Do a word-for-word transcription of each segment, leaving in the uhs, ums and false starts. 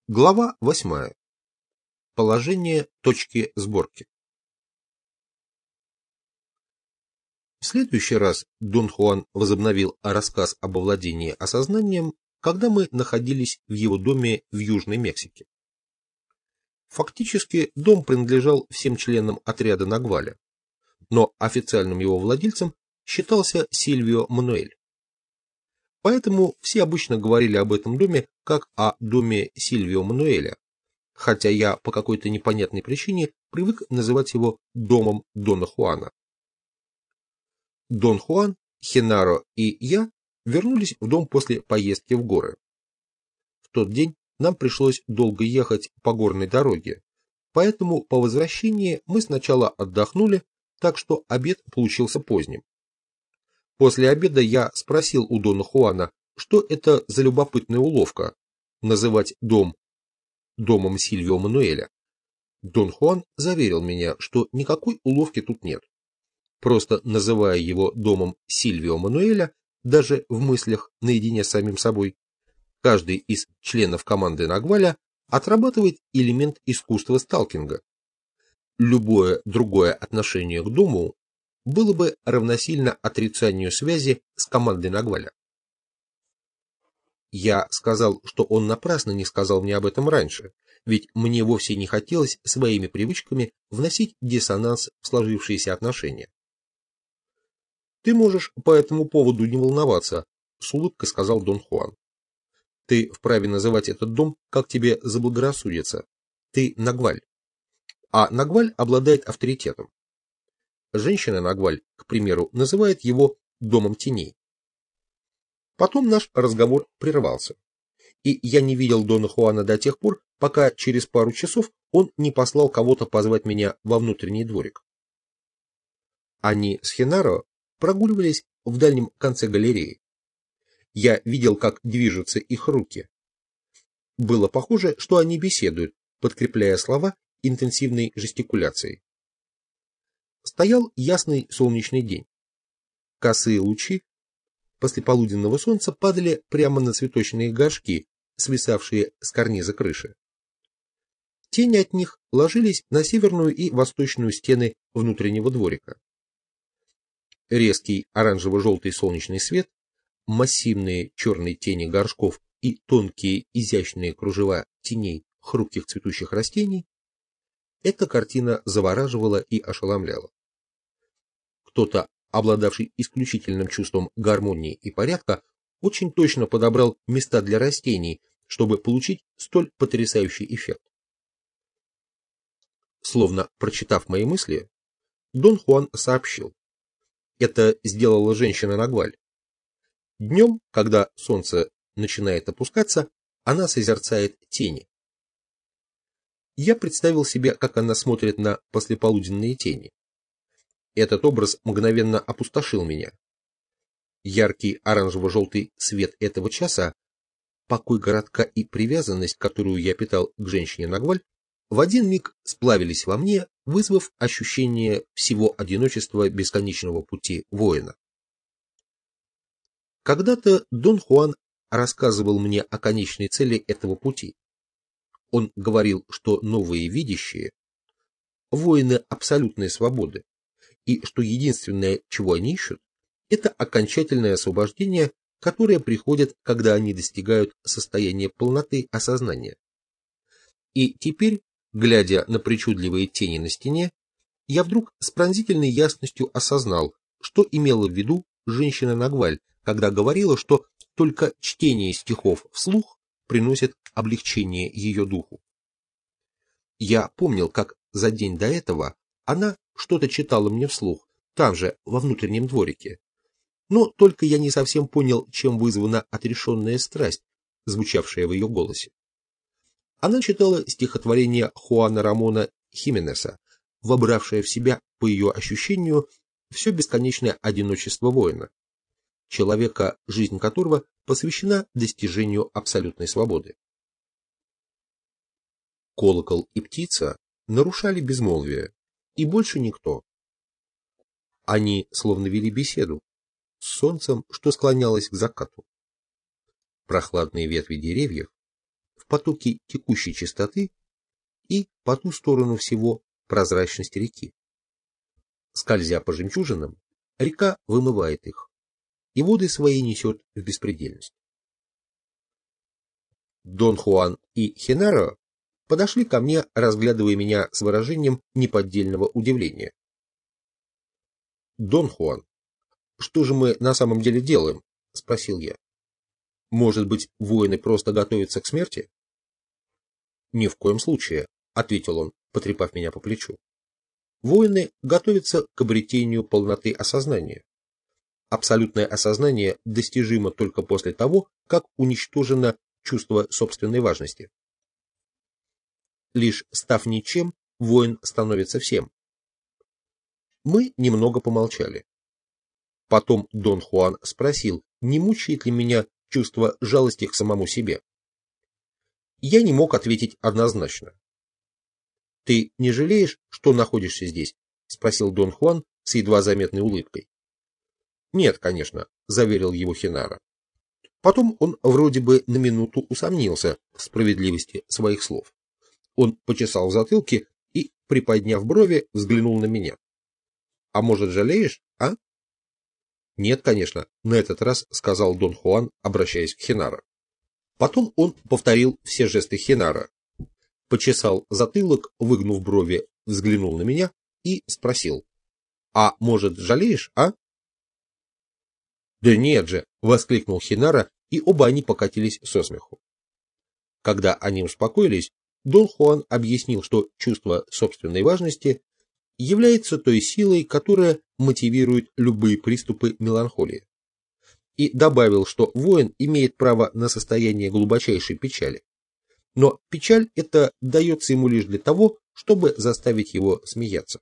Глава восьмая. Положение точки сборки. В следующий раз Дон Хуан возобновил рассказ об овладении осознанием, когда мы находились в его доме в Южной Мексике. Фактически дом принадлежал всем членам отряда Нагваля, но официальным его владельцем считался Сильвио Мануэль. Поэтому все обычно говорили об этом доме как о доме Сильвио Мануэля, хотя я по какой-то непонятной причине привык называть его домом Дона Хуана. Дон Хуан, Хенаро и я вернулись в дом после поездки в горы. В тот день нам пришлось долго ехать по горной дороге, поэтому по возвращении мы сначала отдохнули, так что обед получился поздним. После обеда я спросил у Дона Хуана, что это за любопытная уловка называть дом домом Сильвио Мануэля. Дон Хуан заверил меня, что никакой уловки тут нет. Просто называя его домом Сильвио Мануэля, даже в мыслях наедине с самим собой, каждый из членов команды Нагваля отрабатывает элемент искусства сталкинга. Любое другое отношение к дому было бы равносильно отрицанию связи с командой Нагваля. Я сказал, что он напрасно не сказал мне об этом раньше, ведь мне вовсе не хотелось своими привычками вносить диссонанс в сложившиеся отношения. «Ты можешь по этому поводу не волноваться», — с улыбкой сказал Дон Хуан. «Ты вправе называть этот дом, как тебе заблагорассудится. Ты Нагваль. А Нагваль обладает авторитетом. Женщина Нагваль, к примеру, называет его домом теней». Потом наш разговор прервался, и я не видел Дона Хуана до тех пор, пока через пару часов он не послал кого-то позвать меня во внутренний дворик. Они с Хенаро прогуливались в дальнем конце галереи. Я видел, как движутся их руки. Было похоже, что они беседуют, подкрепляя слова интенсивной жестикуляцией. Стоял ясный солнечный день. Косые лучи послеполуденного солнца падали прямо на цветочные горшки, свисавшие с карниза крыши. Тени от них ложились на северную и восточную стены внутреннего дворика. Резкий оранжево-желтый солнечный свет, массивные черные тени горшков и тонкие изящные кружева теней хрупких цветущих растений — эта картина завораживала и ошеломляла. Кто-то, обладавший исключительным чувством гармонии и порядка, очень точно подобрал места для растений, чтобы получить столь потрясающий эффект. Словно прочитав мои мысли, Дон Хуан сообщил: это сделала женщина Нагваль. Днем, когда солнце начинает опускаться, она созерцает тени. Я представил себе, как она смотрит на послеполуденные тени. Этот образ мгновенно опустошил меня. Яркий оранжево-желтый свет этого часа, покой городка и привязанность, которую я питал к женщине Нагваль, в один миг сплавились во мне, вызвав ощущение всего одиночества бесконечного пути воина. Когда-то Дон Хуан рассказывал мне о конечной цели этого пути. Он говорил, что новые видящие — воины абсолютной свободы, и что единственное, чего они ищут, это окончательное освобождение, которое приходит, когда они достигают состояния полноты осознания. И теперь, глядя на причудливые тени на стене, я вдруг с пронзительной ясностью осознал, что имела в виду женщина Нагваль, когда говорила, что только чтение стихов вслух приносит облегчение ее духу. Я помнил, как за день до этого она что-то читала мне вслух, там же, во внутреннем дворике. Но только я не совсем понял, чем вызвана отрешенная страсть, звучавшая в ее голосе. Она читала стихотворение Хуана Рамона Хименеса, вобравшее в себя, по ее ощущению, все бесконечное одиночество воина, человека, жизнь которого посвящена достижению абсолютной свободы. Колокол и птица нарушали безмолвие, и больше никто. Они словно вели беседу с солнцем, что склонялось к закату. Прохладные ветви деревьев в потоке текущей чистоты и по ту сторону всего прозрачности реки. Скользя по жемчужинам, река вымывает их, и воды свои несет в беспредельность. Дон Хуан и Хенаро подошли ко мне, разглядывая меня с выражением неподдельного удивления. «Дон Хуан, что же мы на самом деле делаем?» — спросил я. «Может быть, воины просто готовятся к смерти?» «Ни в коем случае», — ответил он, потрепав меня по плечу. «Воины готовятся к обретению полноты осознания. Абсолютное осознание достижимо только после того, как уничтожено чувство собственной важности. Лишь став ничем, воин становится всем». Мы немного помолчали. Потом Дон Хуан спросил, не мучает ли меня чувство жалости к самому себе. Я не мог ответить однозначно. «Ты не жалеешь, что находишься здесь?» — спросил Дон Хуан с едва заметной улыбкой. «Нет, конечно», — заверил его Хенаро. Потом он вроде бы на минуту усомнился в справедливости своих слов. Он почесал в затылке и, приподняв брови, взглянул на меня. «А может, жалеешь, а?» «Нет, конечно», — на этот раз сказал Дон Хуан, обращаясь к Хенаро. Потом он повторил все жесты Хенаро, почесал затылок, выгнув брови, взглянул на меня и спросил: «А может, жалеешь, а?» «Да нет же!» — воскликнул Хенаро, и оба они покатились со смеху. Когда они успокоились, Дон Хуан объяснил, что чувство собственной важности является той силой, которая мотивирует любые приступы меланхолии, и добавил, что воин имеет право на состояние глубочайшей печали, но печаль эта дается ему лишь для того, чтобы заставить его смеяться.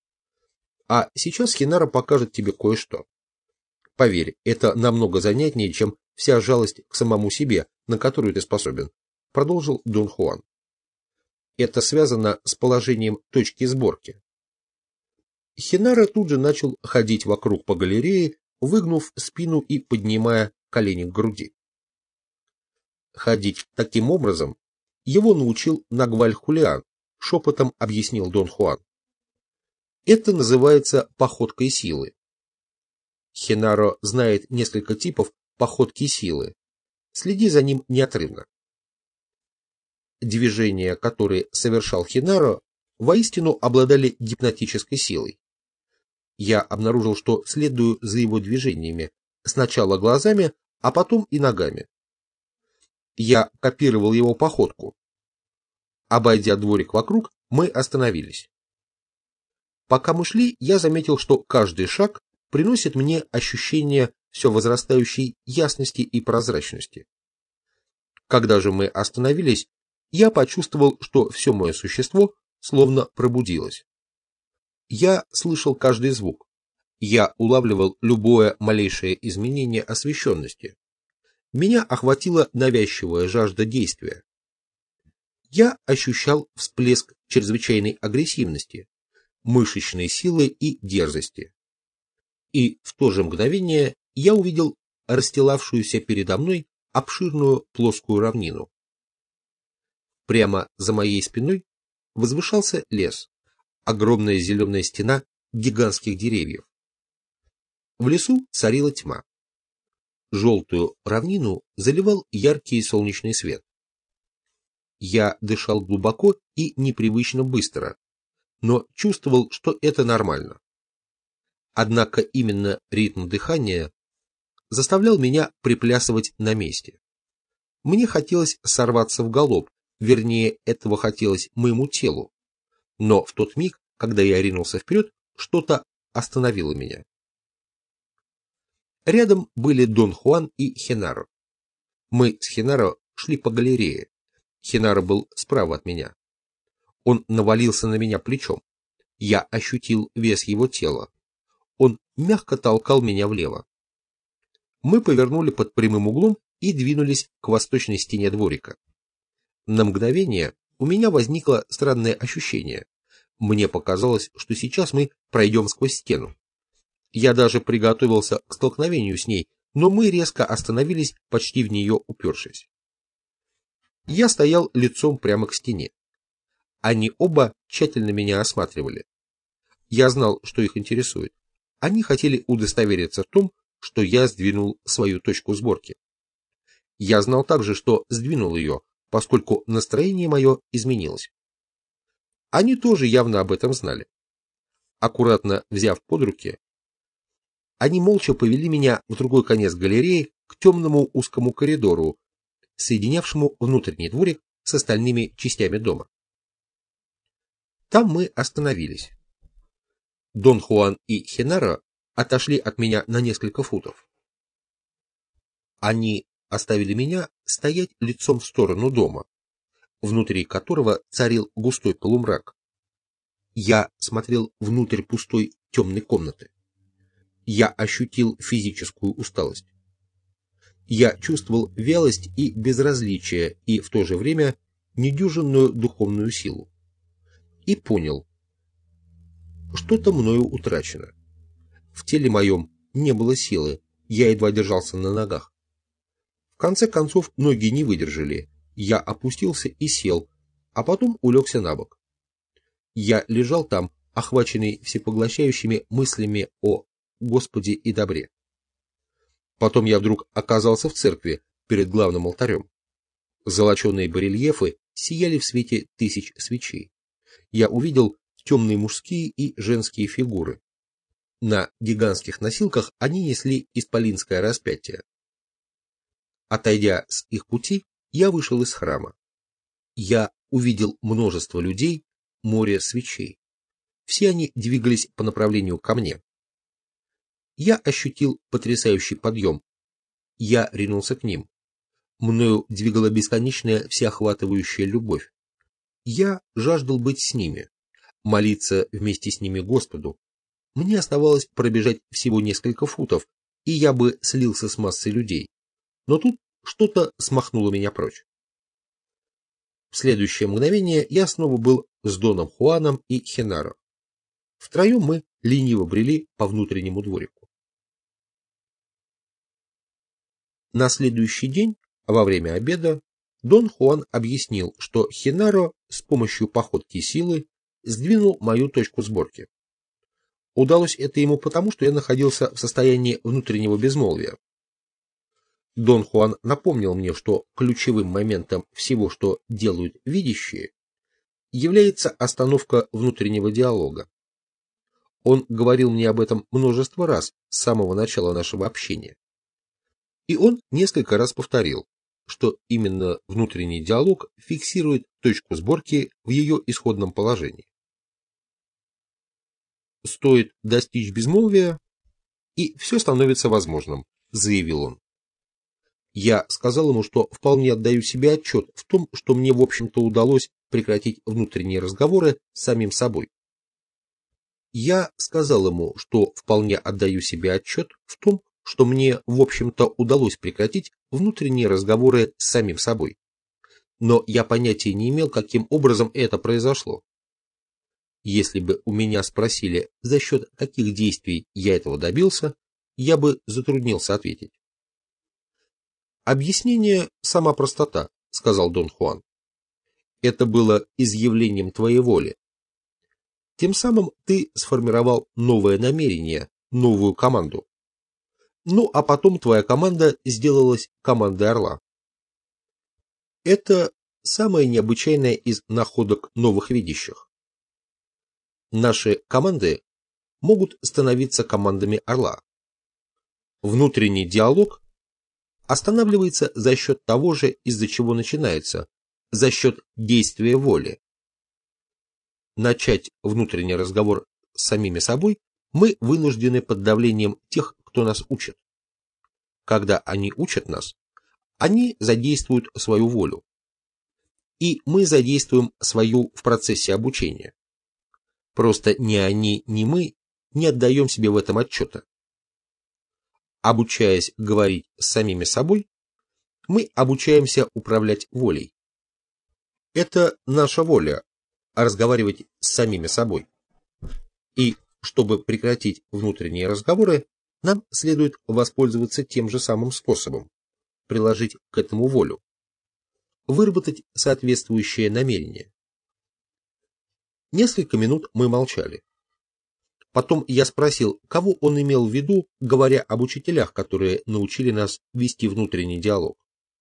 А сейчас Хенаро покажет тебе кое-что. Поверь, это намного занятнее, чем вся жалость к самому себе, на которую ты способен, продолжил Дон Хуан. Это связано с положением точки сборки. Хенаро тут же начал ходить вокруг по галерее, выгнув спину и поднимая колени к груди. Ходить таким образом его научил Нагваль Хулиан, шепотом объяснил Дон Хуан. Это называется походкой силы. Хенаро знает несколько типов походки силы. Следи за ним неотрывно. Движения, которые совершал Хенаро, воистину обладали гипнотической силой. Я обнаружил, что следую за его движениями, сначала глазами, а потом и ногами. Я копировал его походку. Обойдя дворик вокруг, мы остановились. Пока мы шли, я заметил, что каждый шаг приносит мне ощущение все возрастающей ясности и прозрачности. Когда же мы остановились, я почувствовал, что все мое существо словно пробудилось. Я слышал каждый звук. Я улавливал любое малейшее изменение освещенности. Меня охватила навязчивая жажда действия. Я ощущал всплеск чрезвычайной агрессивности, мышечной силы и дерзости. И в то же мгновение я увидел расстилавшуюся передо мной обширную плоскую равнину. Прямо за моей спиной возвышался лес, огромная зеленая стена гигантских деревьев. В лесу царила тьма. Желтую равнину заливал яркий солнечный свет. Я дышал глубоко и непривычно быстро, но чувствовал, что это нормально. Однако именно ритм дыхания заставлял меня приплясывать на месте. Мне хотелось сорваться в галоп, вернее, этого хотелось моему телу. Но в тот миг, когда я ринулся вперед, что-то остановило меня. Рядом были Дон Хуан и Хенаро. Мы с Хенаро шли по галерее. Хенаро был справа от меня. Он навалился на меня плечом. Я ощутил вес его тела. Он мягко толкал меня влево. Мы повернули под прямым углом и двинулись к восточной стене дворика. На мгновение у меня возникло странное ощущение. Мне показалось, что сейчас мы пройдем сквозь стену. Я даже приготовился к столкновению с ней, но мы резко остановились, почти в нее упершись. Я стоял лицом прямо к стене. Они оба тщательно меня осматривали. Я знал, что их интересует. Они хотели удостовериться в том, что я сдвинул свою точку сборки. Я знал также, что сдвинул ее, поскольку настроение мое изменилось. Они тоже явно об этом знали. Аккуратно взяв под руки, они молча повели меня в другой конец галереи к темному узкому коридору, соединявшему внутренний дворик с остальными частями дома. Там мы остановились. Дон Хуан и Хенаро отошли от меня на несколько футов. Они оставили меня стоять лицом в сторону дома, внутри которого царил густой полумрак. Я смотрел внутрь пустой темной комнаты. Я ощутил физическую усталость. Я чувствовал вялость и безразличие, и в то же время недюжинную духовную силу. И понял, что-то мною утрачено. В теле моем не было силы, я едва держался на ногах. В конце концов ноги не выдержали, я опустился и сел, а потом улегся на бок. Я лежал там, охваченный всепоглощающими мыслями о Господе и добре. Потом я вдруг оказался в церкви перед главным алтарем. Золоченые барельефы сияли в свете тысяч свечей. Я увидел темные мужские и женские фигуры. На гигантских носилках они несли исполинское распятие. Отойдя с их пути, я вышел из храма. Я увидел множество людей, море свечей. Все они двигались по направлению ко мне. Я ощутил потрясающий подъем. Я ринулся к ним. Мною двигала бесконечная всеохватывающая любовь. Я жаждал быть с ними, молиться вместе с ними Господу. Мне оставалось пробежать всего несколько футов, и я бы слился с массой людей. Но тут что-то смахнуло меня прочь. В следующее мгновение я снова был с Доном Хуаном и Хенаро. Втроем мы лениво брели по внутреннему дворику. На следующий день, во время обеда, Дон Хуан объяснил, что Хенаро с помощью походки силы сдвинул мою точку сборки. Удалось это ему потому, что я находился в состоянии внутреннего безмолвия. Дон Хуан напомнил мне, что ключевым моментом всего, что делают видящие, является остановка внутреннего диалога. Он говорил мне об этом множество раз с самого начала нашего общения. И он несколько раз повторил, что именно внутренний диалог фиксирует точку сборки в ее исходном положении. Стоит достичь безмолвия, и все становится возможным, заявил он. Я сказал ему, что вполне отдаю себе отчет в том, что мне, в общем-то, удалось прекратить внутренние разговоры с самим собой. Я сказал ему, что вполне отдаю себе отчет в том, что мне, в общем-то, удалось прекратить внутренние разговоры с самим собой. Но я понятия не имел, каким образом это произошло. Если бы у меня спросили, за счет каких действий я этого добился, я бы затруднился ответить. «Объяснение – сама простота», – сказал Дон Хуан. «Это было изъявлением твоей воли. Тем самым ты сформировал новое намерение, новую команду. Ну, а потом твоя команда сделалась командой Орла. Это самое необычайное из находок новых видящих. Наши команды могут становиться командами Орла. Внутренний диалог останавливается за счет того же, из-за чего начинается, за счет действия воли. Начать внутренний разговор с самими собой мы вынуждены под давлением тех, кто нас учит. Когда они учат нас, они задействуют свою волю. И мы задействуем свою в процессе обучения. Просто ни они, ни мы не отдаем себе в этом отчета. Обучаясь говорить с самими собой, мы обучаемся управлять волей. Это наша воля – разговаривать с самими собой. И чтобы прекратить внутренние разговоры, нам следует воспользоваться тем же самым способом – приложить к этому волю. выработать соответствующее намерение. Несколько минут мы молчали. Потом я спросил, кого он имел в виду, говоря об учителях, которые научили нас вести внутренний диалог.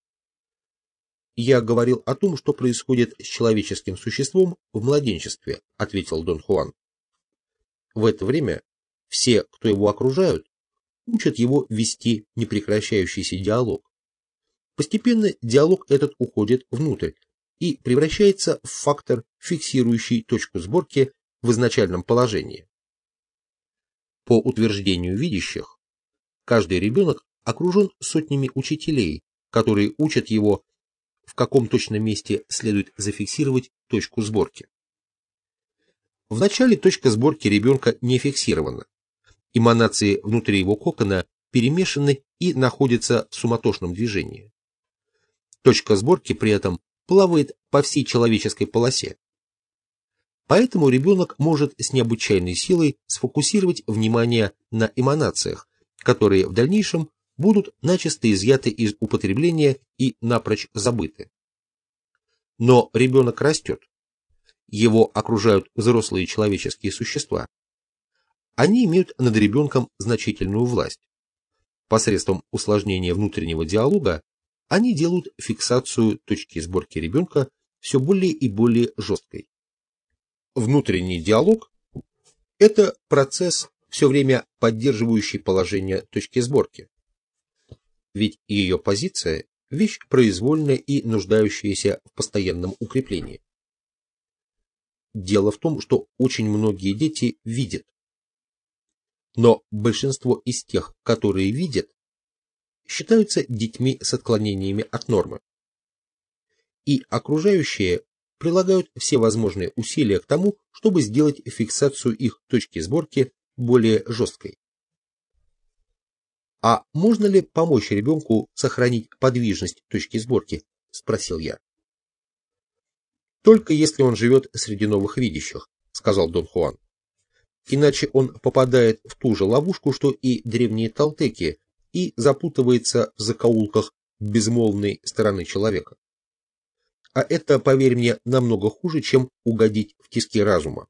«Я говорил о том, что происходит с человеческим существом в младенчестве», — ответил Дон Хуан. «В это время все, кто его окружают, учат его вести непрекращающийся диалог. Постепенно диалог этот уходит внутрь и превращается в фактор, фиксирующий точку сборки в изначальном положении. По утверждению видящих, каждый ребенок окружен сотнями учителей, которые учат его, в каком точном месте следует зафиксировать точку сборки. Вначале точка сборки ребенка не фиксирована. Эманации внутри его кокона перемешаны и находятся в суматошном движении. Точка сборки при этом плавает по всей человеческой полосе. Поэтому ребенок может с необычайной силой сфокусировать внимание на эманациях, которые в дальнейшем будут начисто изъяты из употребления и напрочь забыты. Но ребенок растет. Его окружают взрослые человеческие существа. Они имеют над ребенком значительную власть. Посредством усложнения внутреннего диалога они делают фиксацию точки сборки ребенка все более и более жесткой. Внутренний диалог – это процесс, все время поддерживающий положение точки сборки. Ведь ее позиция – вещь произвольная и нуждающаяся в постоянном укреплении. Дело в том, что очень многие дети видят. Но большинство из тех, которые видят, считаются детьми с отклонениями от нормы. И окружающие прилагают все возможные усилия к тому, чтобы сделать фиксацию их точки сборки более жесткой. «А можно ли помочь ребенку сохранить подвижность точки сборки?» – спросил я. «Только если он живет среди новых видящих», – сказал Дон Хуан. «Иначе он попадает в ту же ловушку, что и древние толтеки, и запутывается в закоулках безмолвной стороны человека. А это, поверь мне, намного хуже, чем угодить в тиски разума».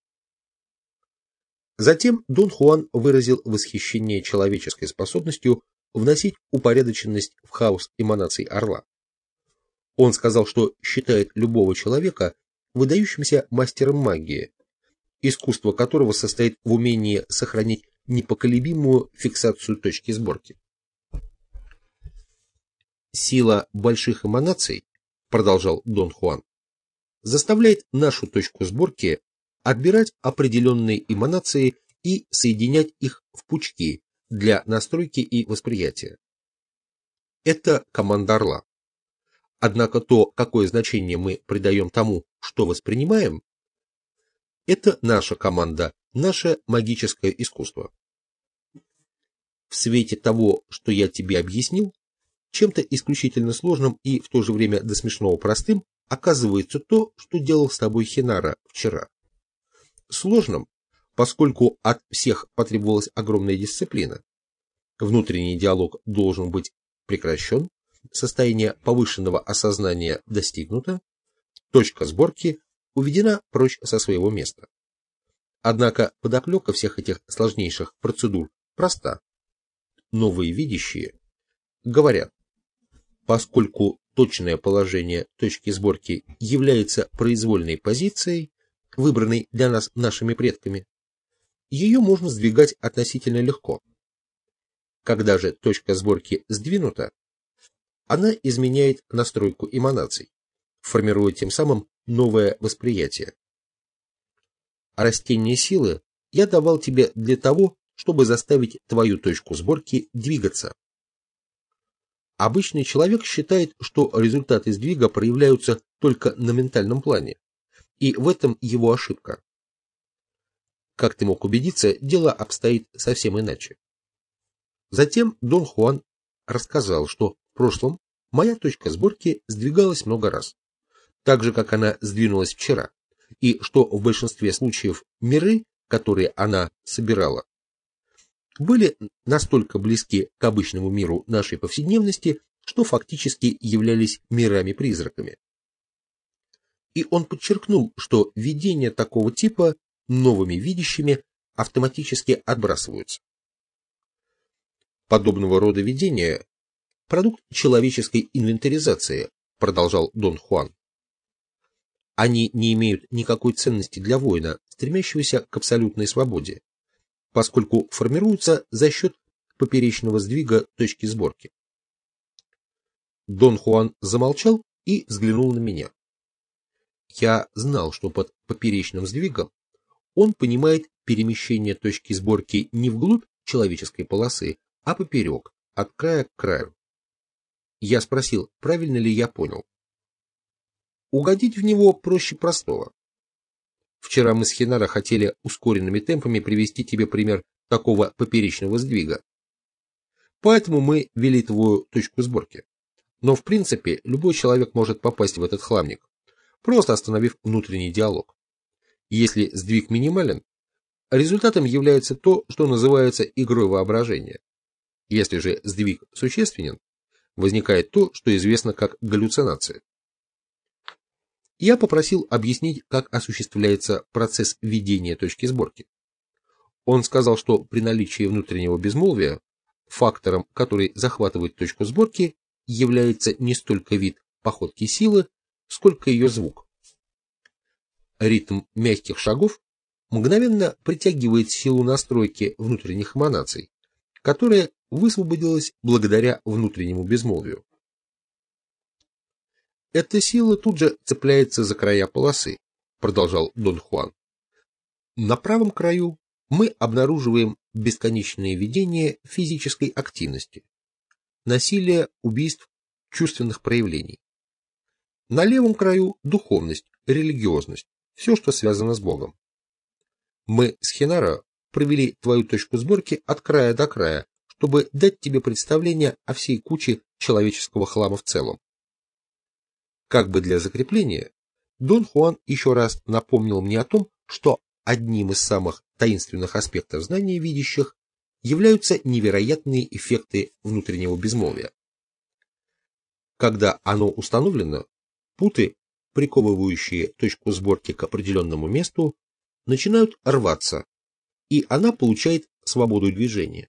Затем Дон Хуан выразил восхищение человеческой способностью вносить упорядоченность в хаос эманаций орла. Он сказал, что считает любого человека выдающимся мастером магии, искусство которого состоит в умении сохранить непоколебимую фиксацию точки сборки. «Сила больших эманаций, — продолжал Дон Хуан, — заставляет нашу точку сборки отбирать определенные эманации и соединять их в пучки для настройки и восприятия. Это команда орла. Однако то, какое значение мы придаем тому, что воспринимаем, это наша команда, наше магическое искусство. В свете того, что я тебе объяснил, чем-то исключительно сложным и в то же время до смешного простым оказывается то, что делал с тобой Хинара вчера. Сложным, поскольку от всех потребовалась огромная дисциплина. Внутренний диалог должен быть прекращен, состояние повышенного осознания достигнуто, точка сборки уведена прочь со своего места. Однако подоплека всех этих сложнейших процедур проста. Новые видящие говорят, поскольку точное положение точки сборки является произвольной позицией, выбранной для нас нашими предками, ее можно сдвигать относительно легко. Когда же точка сборки сдвинута, она изменяет настройку эманаций, формируя тем самым новое восприятие. А растение силы я давал тебе для того, чтобы заставить твою точку сборки двигаться. Обычный человек считает, что результаты сдвига проявляются только на ментальном плане, и в этом его ошибка. Как ты мог убедиться, дело обстоит совсем иначе. Затем Дон Хуан рассказал, что в прошлом моя точка сборки сдвигалась много раз, так же, как она сдвинулась вчера, и что в большинстве случаев миры, которые она собирала, были настолько близки к обычному миру нашей повседневности, что фактически являлись мирами-призраками. и он подчеркнул, что видения такого типа новыми видящими автоматически отбрасываются. Подобного рода видения – продукт человеческой инвентаризации, продолжал Дон Хуан. Они не имеют никакой ценности для воина, стремящегося к абсолютной свободе, поскольку формируются за счет поперечного сдвига точки сборки. Дон Хуан замолчал и взглянул на меня. Я знал, что под поперечным сдвигом он понимает перемещение точки сборки не вглубь человеческой полосы, а поперек, от края к краю. Я спросил, правильно ли я понял. Угодить в него проще простого. Вчера мы с Хинара хотели ускоренными темпами привести тебе пример такого поперечного сдвига. Поэтому мы ввели твою точку сборки. Но в принципе любой человек может попасть в этот хламник, просто остановив внутренний диалог. Если сдвиг минимален, результатом является то, что называется игрой воображения. Если же сдвиг существенен, возникает то, что известно как галлюцинация. Я попросил объяснить, как осуществляется процесс введения точки сборки. Он сказал, что при наличии внутреннего безмолвия фактором, который захватывает точку сборки, является не столько вид походки силы, сколько ее звук. Ритм мягких шагов мгновенно притягивает силу настройки внутренних эманаций, которая высвободилась благодаря внутреннему безмолвию. Эта сила тут же цепляется за края полосы, продолжал Дон Хуан. На правом краю мы обнаруживаем бесконечные видения физической активности, насилия, убийств, чувственных проявлений. На левом краю духовность, религиозность, все, что связано с Богом. Мы с Хинара провели твою точку сборки от края до края, чтобы дать тебе представление о всей куче человеческого хлама в целом. Как бы для закрепления, Дон Хуан еще раз напомнил мне о том, что одним из самых таинственных аспектов знания видящих являются невероятные эффекты внутреннего безмолвия. Когда оно установлено, путы, приковывающие точку сборки к определенному месту, начинают рваться, и она получает свободу движения.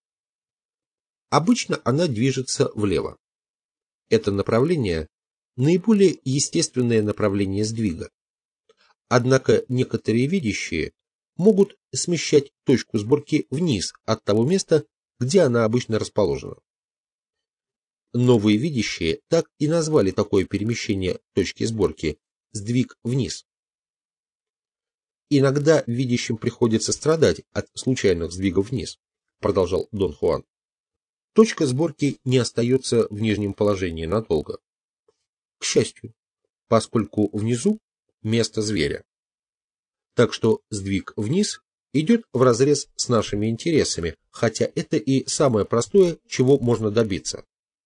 Обычно она движется влево. Это направление – наиболее естественное направление сдвига. Однако некоторые видящие могут смещать точку сборки вниз от того места, где она обычно расположена. Новые видящие так и назвали такое перемещение точки сборки «сдвиг вниз». Иногда видящим приходится страдать от случайных сдвигов вниз, продолжал Дон Хуан. Точка сборки не остается в нижнем положении надолго. К счастью, поскольку внизу место зверя. Так что сдвиг вниз идет вразрез с нашими интересами, хотя это и самое простое, чего можно добиться.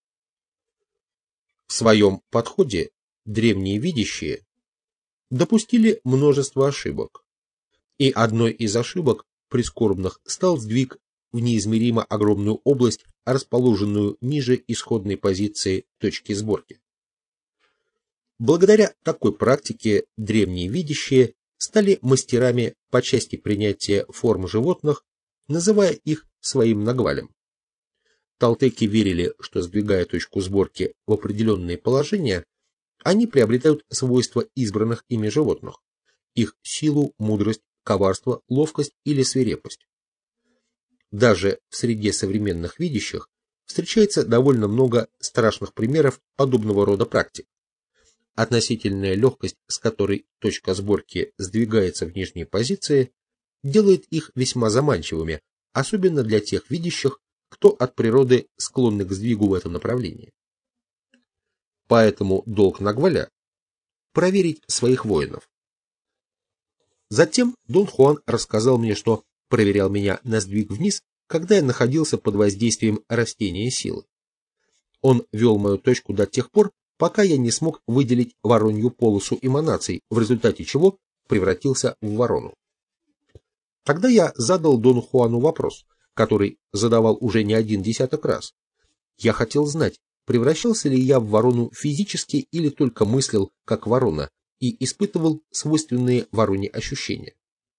В своем подходе древние видящие допустили множество ошибок, и одной из ошибок прискорбных стал сдвиг в неизмеримо огромную область, расположенную ниже исходной позиции точки сборки. Благодаря такой практике древние видящие стали мастерами по части принятия форм животных, называя их своим нагвалем. Талтеки верили, что сдвигая точку сборки в определенные положения, они приобретают свойства избранных ими животных, их силу, мудрость, коварство, ловкость или свирепость. Даже в среде современных видящих встречается довольно много страшных примеров подобного рода практик. Относительная легкость, с которой точка сборки сдвигается в нижние позиции, делает их весьма заманчивыми, особенно для тех видящих, кто от природы склонны к сдвигу в этом направлении. Поэтому долг нагваля – проверить своих воинов. Затем Дон Хуан рассказал мне, что проверял меня на сдвиг вниз, когда я находился под воздействием растения силы. Он вел мою точку до тех пор, пока я не смог выделить воронью полосу эманаций, в результате чего превратился в ворону. Тогда я задал Дону Хуану вопрос, который задавал уже не один десяток раз. Я хотел знать, превращался ли я в ворону физически или только мыслил как ворона, и испытывал свойственные вороне ощущения.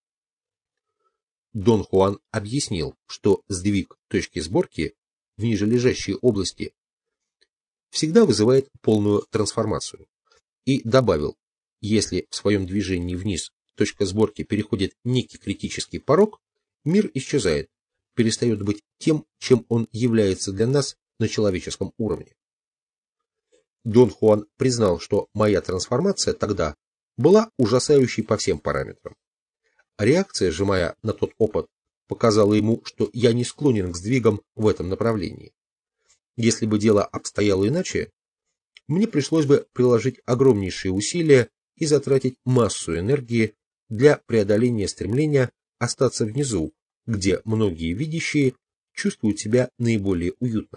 Дон Хуан объяснил, что сдвиг точки сборки в нижележащей области всегда вызывает полную трансформацию, и добавил, если в своем движении вниз точка сборки переходит некий критический порог, мир исчезает, перестает быть тем, чем он является для нас на человеческом уровне. Дон Хуан признал, что моя трансформация тогда была ужасающей по всем параметрам. Реакция же моя на тот опыт показала ему, что я не склонен к сдвигам в этом направлении. Если бы дело обстояло иначе, мне пришлось бы приложить огромнейшие усилия и затратить массу энергии для преодоления стремления остаться внизу, где многие видящие чувствуют себя наиболее уютно.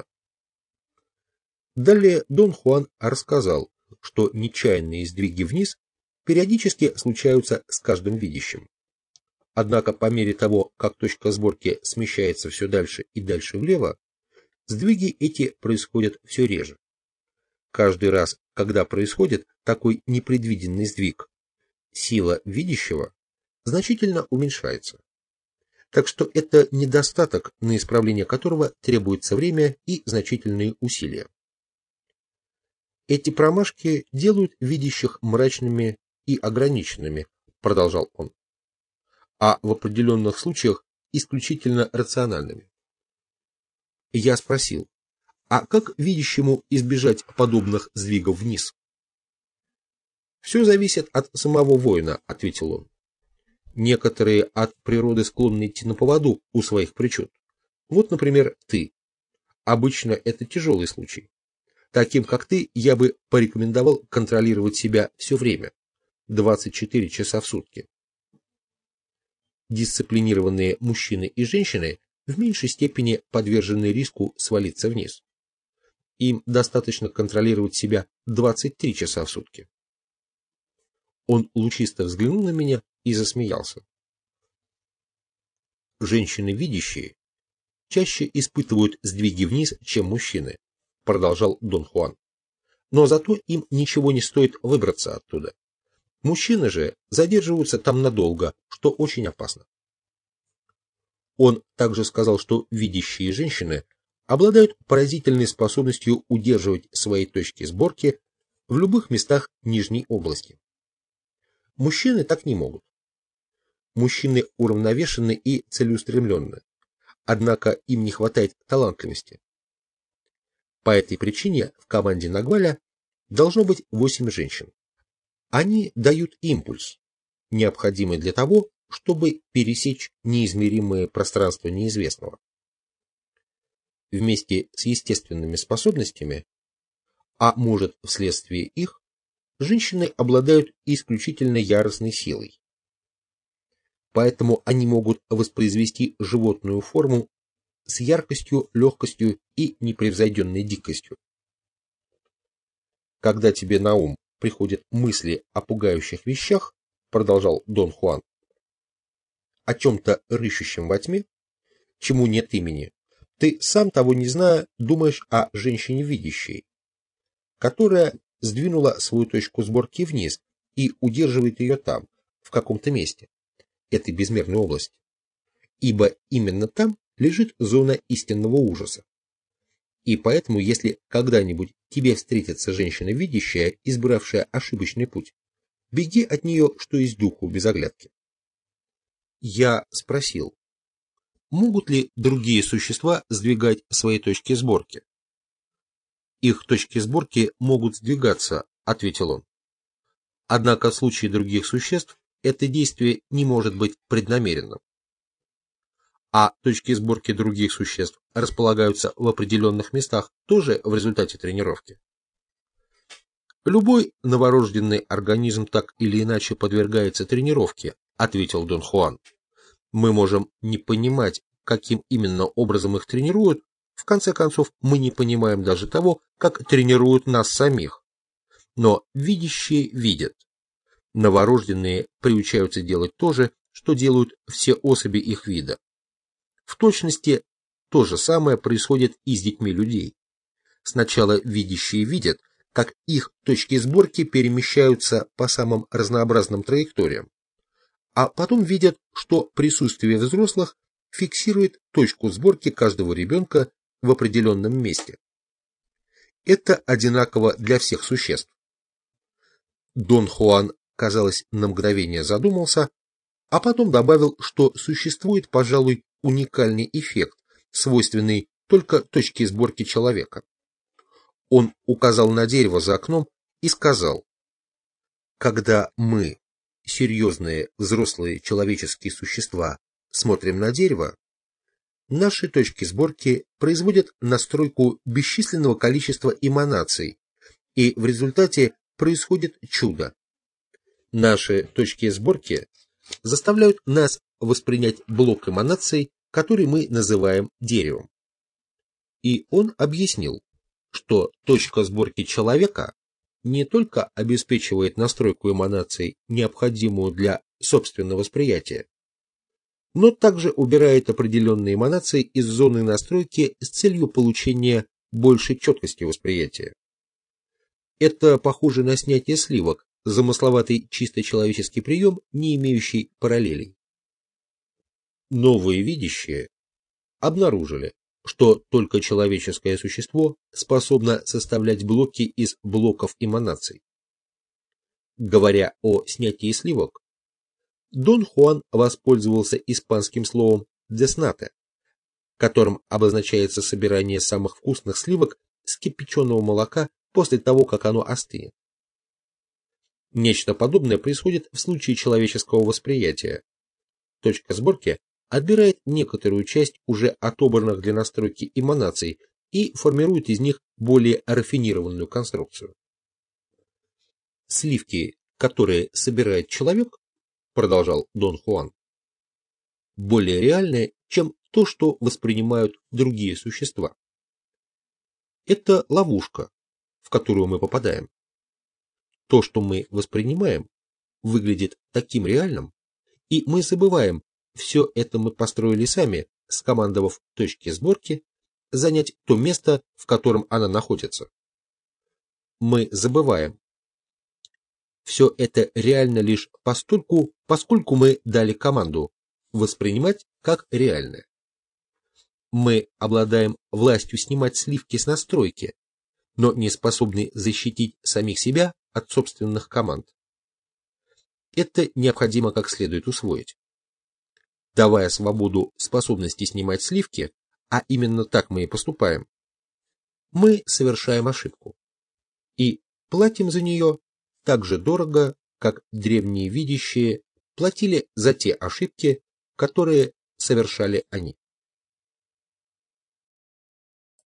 Далее Дон Хуан рассказал, что нечаянные сдвиги вниз периодически случаются с каждым видящим. Однако по мере того, как точка сборки смещается все дальше и дальше влево, сдвиги эти происходят все реже. Каждый раз, когда происходит такой непредвиденный сдвиг, сила видящего значительно уменьшается. Так что это недостаток, на исправление которого требуется время и значительные усилия. Эти промашки делают видящих мрачными и ограниченными, продолжал он, а в определенных случаях исключительно рациональными. Я спросил, а как видящему избежать подобных сдвигов вниз? Все зависит от самого воина, ответил он. Некоторые от природы склонны идти на поводу у своих причуд. Вот, например, ты. Обычно это тяжелый случай. Таким, как ты, я бы порекомендовал контролировать себя все время, двадцать четыре часа в сутки. Дисциплинированные мужчины и женщины в меньшей степени подвержены риску свалиться вниз. Им достаточно контролировать себя двадцать три часа в сутки. Он лучисто взглянул на меня и засмеялся. Женщины видящие чаще испытывают сдвиги вниз, чем мужчины, продолжал Дон Хуан. Но зато им ничего не стоит выбраться оттуда. Мужчины же задерживаются там надолго, что очень опасно. Он также сказал, что видящие женщины обладают поразительной способностью удерживать свои точки сборки в любых местах нижней области. Мужчины так не могут. Мужчины уравновешены и целеустремленны, однако им не хватает талантливости. По этой причине в команде Нагваля должно быть восемь женщин. Они дают импульс, необходимый для того, чтобы пересечь неизмеримые пространства неизвестного. Вместе с естественными способностями, а может вследствие их, женщины обладают исключительно яростной силой. Поэтому они могут воспроизвести животную форму с яркостью, легкостью и непревзойденной дикостью. Когда тебе на ум приходят мысли о пугающих вещах, продолжал Дон Хуан, о чем-то рыщущем во тьме, чему нет имени, ты, сам того не зная, думаешь о женщине видящей, которая сдвинула свою точку сборки вниз и удерживает ее там, в каком-то месте, этой безмерной области. Ибо именно там лежит зона истинного ужаса. И поэтому, если когда-нибудь тебе встретится женщина видящая, избравшая ошибочный путь, беги от нее, что есть духу, без оглядки. Я спросил, могут ли другие существа сдвигать свои точки сборки? Их точки сборки могут сдвигаться, ответил он. Однако в случае других существ это действие не может быть преднамеренным. А точки сборки других существ располагаются в определенных местах тоже в результате тренировки. Любой новорожденный организм так или иначе подвергается тренировке, ответил Дон Хуан. Мы можем не понимать, каким именно образом их тренируют, в конце концов мы не понимаем даже того, как тренируют нас самих. Но видящие видят. Новорожденные приучаются делать то же, что делают все особи их вида. В точности то же самое происходит и с детьми людей. Сначала видящие видят, как их точки сборки перемещаются по самым разнообразным траекториям, а потом видят, что присутствие взрослых фиксирует точку сборки каждого ребенка в определенном месте. Это одинаково для всех существ. Дон Хуан, казалось, на мгновение задумался, а потом добавил, что существует, пожалуй, уникальный эффект, свойственный только точке сборки человека. Он указал на дерево за окном и сказал: когда мы, серьезные взрослые человеческие существа, смотрим на дерево, наши точки сборки производят настройку бесчисленного количества эманаций, и в результате происходит чудо. Наши точки сборки заставляют нас воспринять блок эманаций, который мы называем деревом. И он объяснил, что точка сборки человека не только обеспечивает настройку эманаций, необходимую для собственного восприятия, но также убирает определенные эманации из зоны настройки с целью получения большей четкости восприятия. Это похоже на снятие сливок, замысловатый чисто человеческий прием, не имеющий параллелей. Новые видящие обнаружили, что только человеческое существо способно составлять блоки из блоков эманаций. Говоря о снятии сливок, Дон Хуан воспользовался испанским словом «деснате», которым обозначается собирание самых вкусных сливок с кипяченого молока после того, как оно остынет. Нечто подобное происходит в случае человеческого восприятия. Точка сборки отбирает некоторую часть уже отобранных для настройки эманаций и формирует из них более рафинированную конструкцию. Сливки, которые собирает человек, продолжал Дон Хуан, более реальны, чем то, что воспринимают другие существа. Это ловушка, в которую мы попадаем. То, что мы воспринимаем, выглядит таким реальным, и мы забываем, все это мы построили сами, скомандовав точки сборки занять то место, в котором она находится. Мы забываем. Все это реально лишь постольку, поскольку мы дали команду воспринимать как реальное. Мы обладаем властью снимать сливки с настройки, но не способны защитить самих себя от собственных команд. Это необходимо как следует усвоить. Давая свободу способности снимать сливки, а именно так мы и поступаем, мы совершаем ошибку и платим за нее так же дорого, как древние видящие платили за те ошибки, которые совершали они.